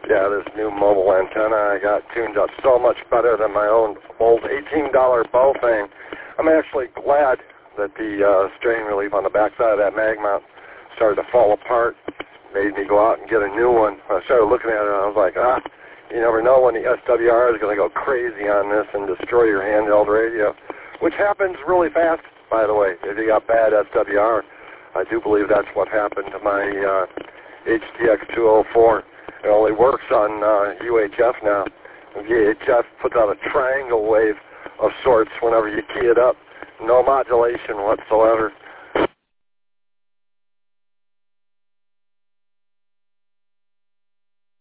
Yeah, this new mobile antenna I got tuned up so much better than my own old $18 Baofeng. I'm actually glad that the strain relief on the backside of that mag mount started to fall apart. Made me go out and get a new one. I started looking at it and I was like, you never know when the SWR is going to go crazy on this and destroy your handheld radio, which happens really fast, by the way, if you got bad SWR. I do believe that's what happened to my HDX 204. It only works on UHF now. VHF puts out a triangle wave of sorts whenever you key it up. No modulation whatsoever.